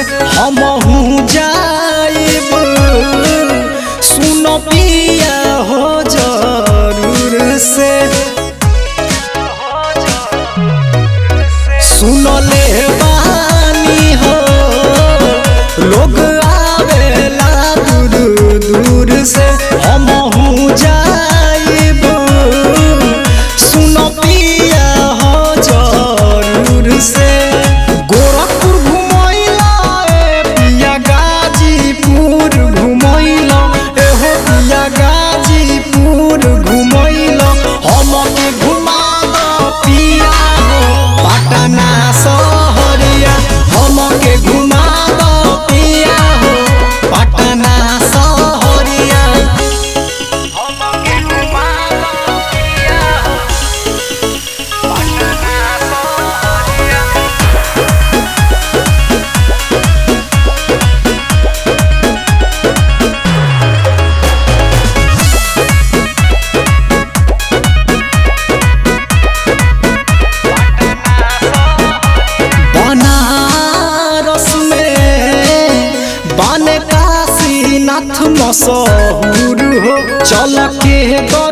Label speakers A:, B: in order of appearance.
A: हमहू जाइब सुन पिया हो जरूर से। सुन ले बानी हो लोग आवेला दूर दूर से, हमहू जाइब सुन पिया हो जरूर से। गोरखपुर घुमैला पिया गाजीपुर घुमैला एहो पिया गाजीपुर घुमैला, हमके घुमा दो पिया हो पटना शहरिया, हमके घुमा दो पिया हो पटना शहरिया, हमके घुमा दो पिया हो पटना शहरिया। बनारस में बन काशीनाथ मशहूर हो, चल के